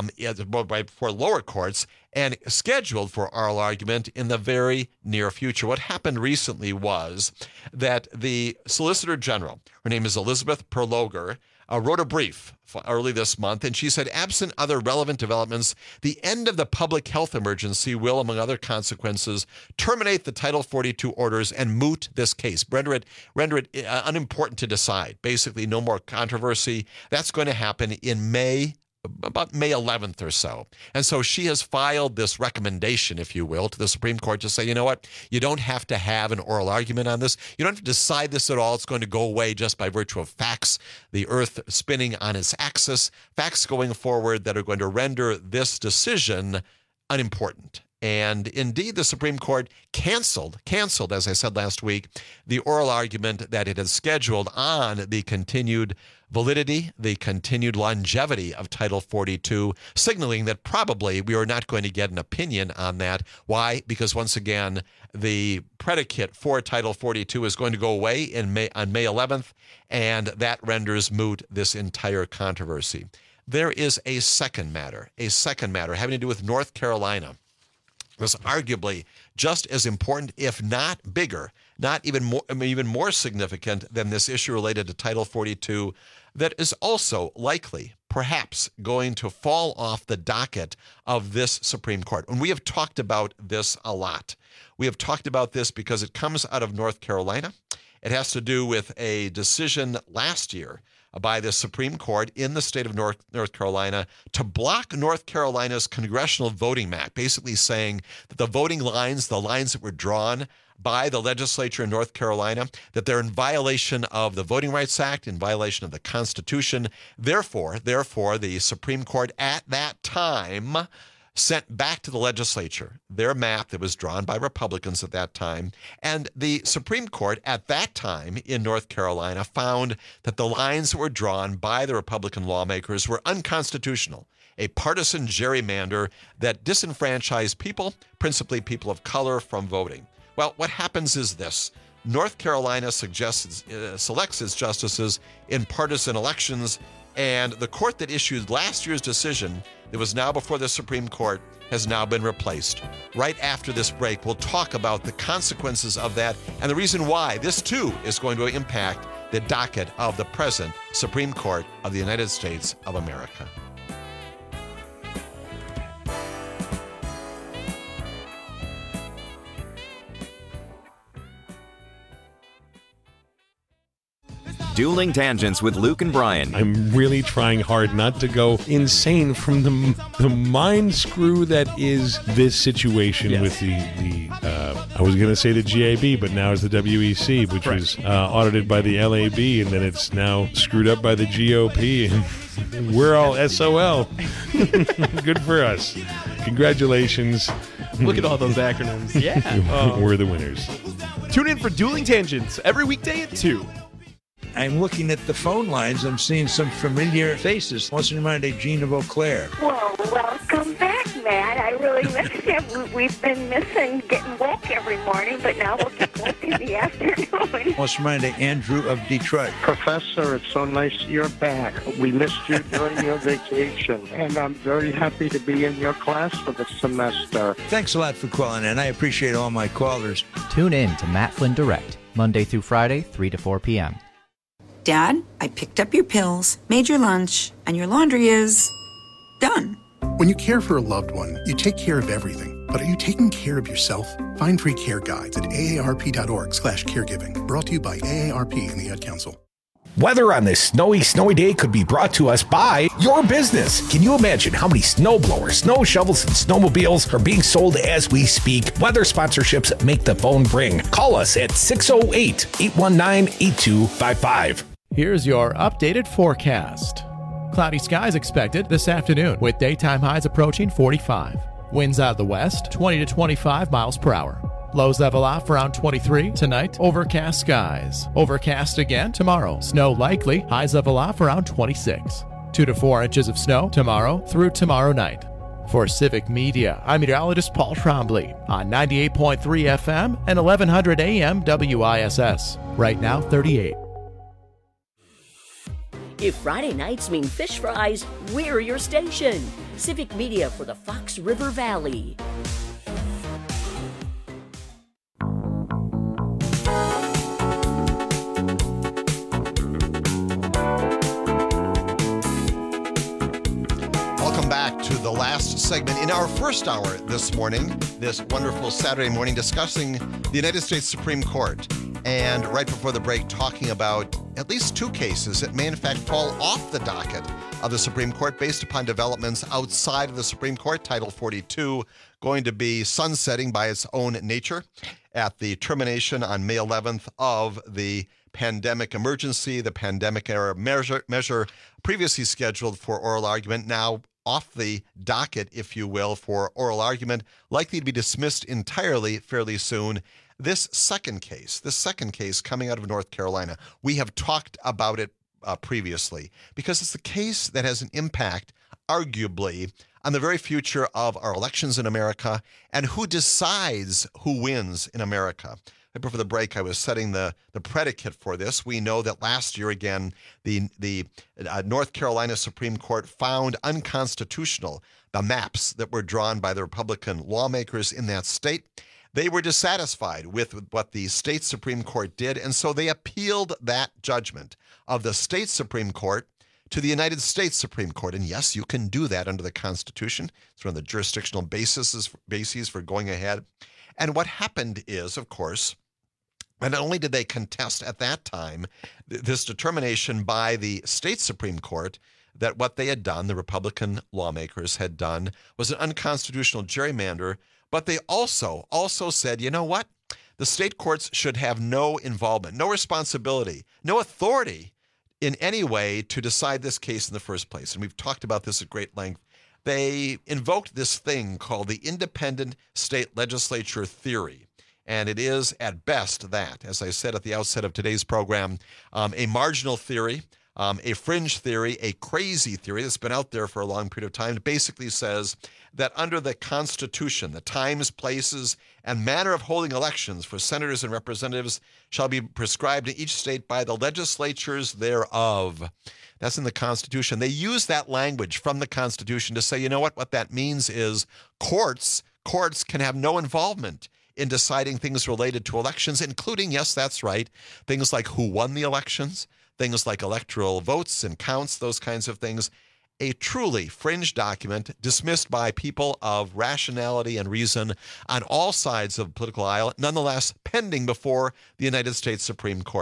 before lower courts, and scheduled for oral argument in the very near future. What happened recently was that the Solicitor General, her name is Elizabeth Perloger, wrote a brief early this month, and she said, absent other relevant developments, the end of the public health emergency will, among other consequences, terminate the Title 42 orders and moot this case, render it unimportant to decide. Basically, no more controversy. That's going to happen in May, about May 11th or so. And so she has filed this recommendation, if you will, to the Supreme Court to say, you know what, you don't have to have an oral argument on this. You don't have to decide this at all. It's going to go away just by virtue of facts, the earth spinning on its axis, facts going forward that are going to render this decision unimportant. And indeed, the Supreme Court canceled, as I said last week, the oral argument that it had scheduled on the continued validity, the continued longevity of Title 42, signaling that probably we are not going to get an opinion on that. Why? Because once again, the predicate for Title 42 is going to go away on May 11th, and that renders moot this entire controversy. There is a second matter having to do with North Carolina. Was arguably just as important, if not bigger, not even more significant than this issue related to Title 42, that is also likely, perhaps, going to fall off the docket of this Supreme Court. And we have talked about this a lot. We have talked about this because it comes out of North Carolina. It has to do with a decision last year by the Supreme Court in the state of North Carolina to block North Carolina's congressional voting map, basically saying that the voting lines, the lines that were drawn by the legislature in North Carolina, that they're in violation of the Voting Rights Act, in violation of the Constitution. Therefore, the Supreme Court at that time sent back to the legislature their map that was drawn by Republicans at that time. And the Supreme Court at that time in North Carolina found that the lines that were drawn by the Republican lawmakers were unconstitutional, a partisan gerrymander that disenfranchised people, principally people of color, from voting. Well, what happens is this. North Carolina selects its justices in partisan elections, and the court that issued last year's decision that was now before the Supreme Court has now been replaced. Right after this break, we'll talk about the consequences of that and the reason why this, too, is going to impact the docket of the present Supreme Court of the United States of America. Dueling Tangents with Luke and Brian. I'm really trying hard not to go insane from the mind screw that is this situation with the I was going to say the GAB, but now it's the WEC, which was audited by the LAB, and then it's now screwed up by the GOP, and we're all SOL. Good for us. Congratulations. Look at all those acronyms. Yeah. We're the winners. Tune in for Dueling Tangents every weekday at 2. I'm looking at the phone lines. I'm seeing some familiar faces. What's in mind, Jean of Eau Claire? Well, welcome back, Matt. I really miss you. We've been missing getting woke every morning, but now we'll get woke in the afternoon. What's in mind, Andrew of Detroit? Professor, it's so nice you're back. We missed you during your vacation, and I'm very happy to be in your class for the semester. Thanks a lot for calling in. I appreciate all my callers. Tune in to Matt Flynn Direct, Monday through Friday, 3 to 4 p.m. Dad, I picked up your pills, made your lunch, and your laundry is done. When you care for a loved one, you take care of everything. But are you taking care of yourself? Find free care guides at aarp.org/caregiving. Brought to you by AARP and the Ad Council. Weather on this snowy day could be brought to us by your business. Can you imagine how many snow blowers, snow shovels, and snowmobiles are being sold as we speak? Weather sponsorships make the phone ring. Call us at 608-819-8255. Here's your updated forecast. Cloudy skies expected this afternoon with daytime highs approaching 45. Winds out of the west, 20 to 25 miles per hour. Lows level off around 23 tonight. Overcast skies. Overcast again tomorrow. Snow likely. Highs level off around 26. 2 to 4 inches of snow tomorrow through tomorrow night. For Civic Media, I'm meteorologist Paul Trombley on 98.3 FM and 1100 AM WISS. Right now, 38. If Friday nights mean fish fries, we're your station. Civic Media for the Fox River Valley. Welcome back to the last segment in our first hour this morning, this wonderful Saturday morning, discussing the United States Supreme Court. And right before the break, talking about at least 2 cases that may in fact fall off the docket of the Supreme Court based upon developments outside of the Supreme Court. Title 42 going to be sunsetting by its own nature at the termination on May 11th of the pandemic emergency, the pandemic era measure previously scheduled for oral argument, now off the docket, if you will, for oral argument, likely to be dismissed entirely fairly soon. This second case coming out of North Carolina, we have talked about it previously because it's the case that has an impact, arguably, on the very future of our elections in America and who decides who wins in America. Right before the break, I was setting the predicate for this. We know that last year, again, the North Carolina Supreme Court found unconstitutional the maps that were drawn by the Republican lawmakers in that state. They were dissatisfied with what the state Supreme Court did, and so they appealed that judgment of the state Supreme Court to the United States Supreme Court. And yes, you can do that under the Constitution. It's one of the jurisdictional bases for going ahead. And what happened is, of course, not only did they contest at that time this determination by the state Supreme Court that what they had done, the Republican lawmakers had done, was an unconstitutional gerrymander, but they also said, you know what? The state courts should have no involvement, no responsibility, no authority in any way to decide this case in the first place. And we've talked about this at great length. They invoked this thing called the independent state legislature theory. And it is, at best, that, as I said at the outset of today's program, a marginal theory, a fringe theory, a crazy theory that's been out there for a long period of time. It basically says that under the Constitution, the times, places, and manner of holding elections for senators and representatives shall be prescribed in each state by the legislatures thereof. That's in the Constitution. They use that language from the Constitution to say, you know what that means is courts can have no involvement in deciding things related to elections, including, yes, that's right, things like who won the elections, things like electoral votes and counts, those kinds of things. A truly fringe document dismissed by people of rationality and reason on all sides of the political aisle, nonetheless pending before the United States Supreme Court.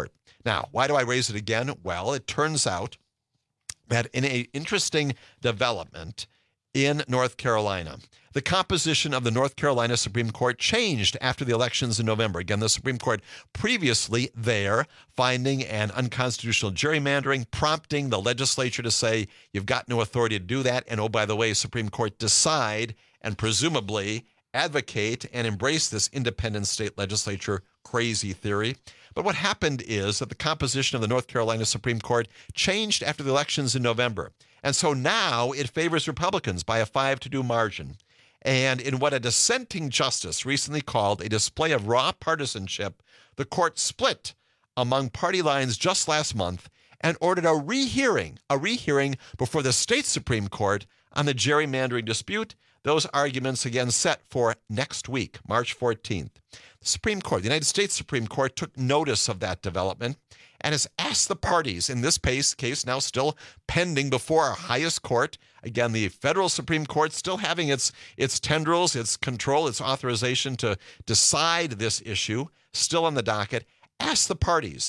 Now, why do I raise it again? Well, it turns out that in an interesting development in North Carolina, the composition of the North Carolina Supreme Court changed after the elections in November. Again, the Supreme Court previously there finding an unconstitutional gerrymandering, prompting the legislature to say, you've got no authority to do that. And oh, by the way, Supreme Court decide and presumably advocate and embrace this independent state legislature crazy theory. But what happened is that the composition of the North Carolina Supreme Court changed after the elections in November. And so now it favors Republicans by a 5-2 margin. And in what a dissenting justice recently called a display of raw partisanship, the court split among party lines just last month and ordered a rehearing before the state Supreme Court on the gerrymandering dispute. Those arguments again set for next week, March 14th. The Supreme Court, the United States Supreme Court, took notice of that development and has asked the parties in this case now still pending before our highest court. Again, the federal Supreme Court still having its tendrils, its control, its authorization to decide this issue, still on the docket. Ask the parties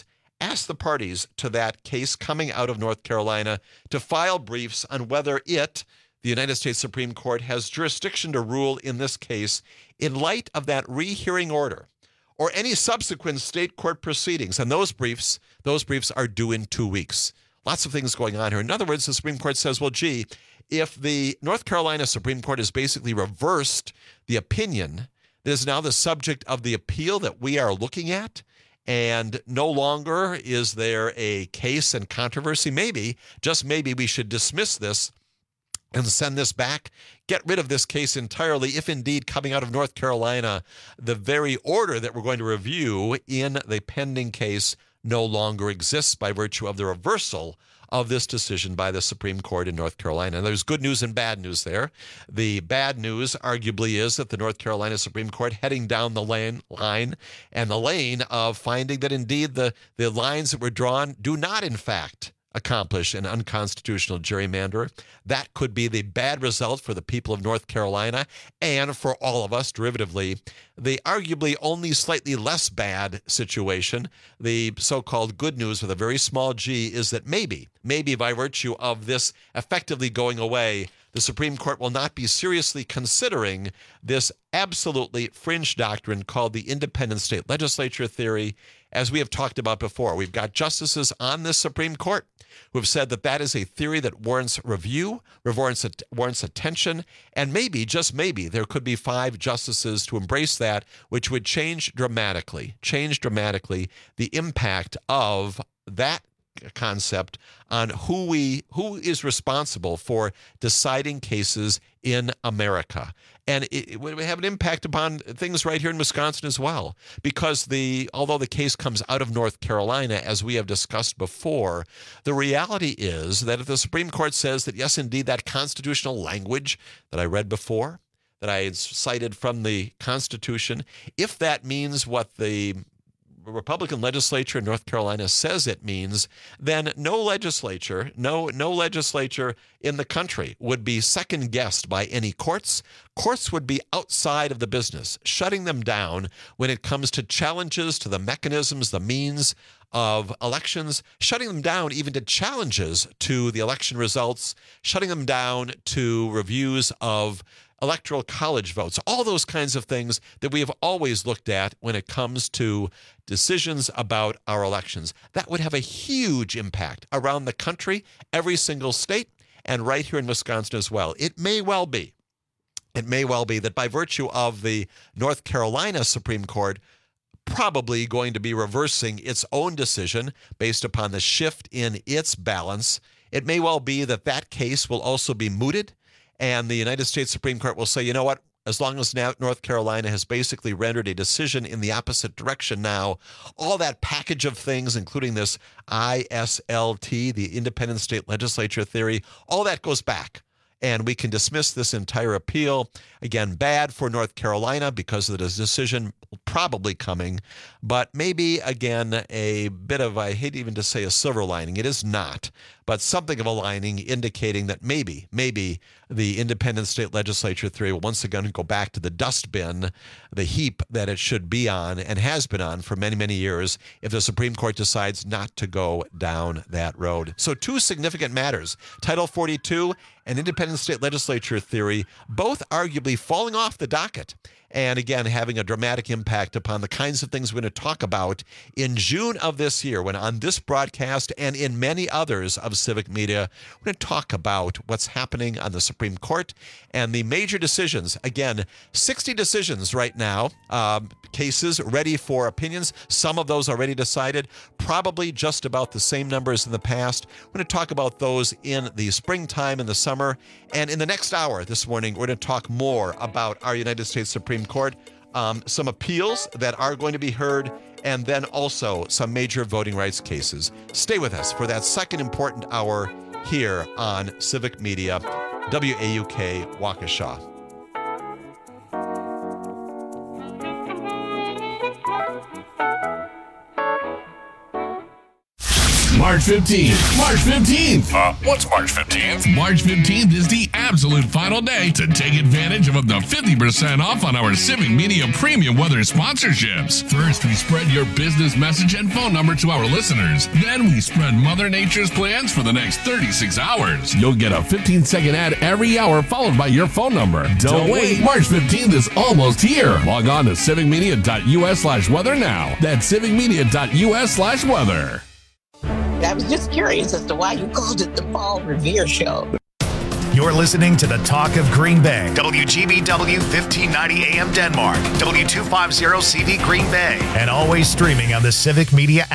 to that case coming out of North Carolina to file briefs on whether the United States Supreme Court has jurisdiction to rule in this case in light of that rehearing order or any subsequent state court proceedings. And those briefs are due in 2 weeks. Lots of things going on here. In other words, the Supreme Court says, well, gee, if the North Carolina Supreme Court has basically reversed the opinion that is now the subject of the appeal that we are looking at, and no longer is there a case and controversy, maybe, just maybe, we should dismiss this and send this back, get rid of this case entirely, if indeed coming out of North Carolina, the very order that we're going to review in the pending case no longer exists by virtue of the reversal of this decision by the Supreme Court in North Carolina. And there's good news and bad news there. The bad news arguably is that the North Carolina Supreme Court heading down the line and the lane of finding that indeed the lines that were drawn do not in fact accomplish an unconstitutional gerrymander. That could be the bad result for the people of North Carolina and for all of us derivatively. The arguably only slightly less bad situation, the so-called good news with a very small g, is that maybe by virtue of this effectively going away, the Supreme Court will not be seriously considering this absolutely fringe doctrine called the independent state legislature theory. As we have talked about before, we've got justices on this Supreme Court who have said that that is a theory that warrants review, warrants attention, and maybe, just maybe, there could be 5 justices to embrace that, which would change dramatically the impact of that concept on who is responsible for deciding cases in America. And it would have an impact upon things right here in Wisconsin as well, because although the case comes out of North Carolina, as we have discussed before, the reality is that if the Supreme Court says that, yes, indeed, that constitutional language that I read before, that I had cited from the Constitution, if that means what the Republican legislature in North Carolina says it means, then no legislature in the country would be second guessed by any courts. Courts would be outside of the business, shutting them down when it comes to challenges to the mechanisms, the means of elections, shutting them down even to challenges to the election results, shutting them down to reviews of electoral college votes, all those kinds of things that we have always looked at when it comes to decisions about our elections. That would have a huge impact around the country, every single state, and right here in Wisconsin as well. It may well be that by virtue of the North Carolina Supreme Court probably going to be reversing its own decision based upon the shift in its balance, it may well be that that case will also be mooted. And the United States Supreme Court will say, you know what, as long as North Carolina has basically rendered a decision in the opposite direction now, all that package of things, including this ISLT, the independent state legislature theory, all that goes back. And we can dismiss this entire appeal. Again, bad for North Carolina because of the decision probably coming, but maybe, again, a bit of, I hate even to say a silver lining. It is not, but something of a lining indicating that maybe the independent state legislature theory will once again go back to the dustbin, the heap that it should be on and has been on for many, many years if the Supreme Court decides not to go down that road. So two significant matters, Title 42 and independent state legislature theory, both arguably falling off the docket. And again, having a dramatic impact upon the kinds of things we're going to talk about in June of this year, when on this broadcast and in many others of Civic Media, we're going to talk about what's happening on the Supreme Court and the major decisions. Again, 60 decisions right now, cases ready for opinions. Some of those already decided, probably just about the same numbers in the past. We're going to talk about those in the springtime and the summer. And in the next hour this morning, we're going to talk more about our United States Supreme Court, some appeals that are going to be heard, and then also some major voting rights cases. Stay with us for that second important hour here on Civic Media, WAUK Waukesha. March 15th. March 15th. What's March 15th? March 15th is the absolute final day to take advantage of up to 50% off on our Civic Media Premium Weather sponsorships. First, we spread your business message and phone number to our listeners. Then we spread Mother Nature's plans for the next 36 hours. You'll get a 15-second ad every hour followed by your phone number. Don't wait. March 15th is almost here. Log on to civicmedia.us/weather now. That's civicmedia.us/weather. I was just curious as to why you called it the Paul Revere Show. You're listening to the Talk of Green Bay. WGBW 1590 AM Denmark. W250 CV Green Bay. And always streaming on the Civic Media app.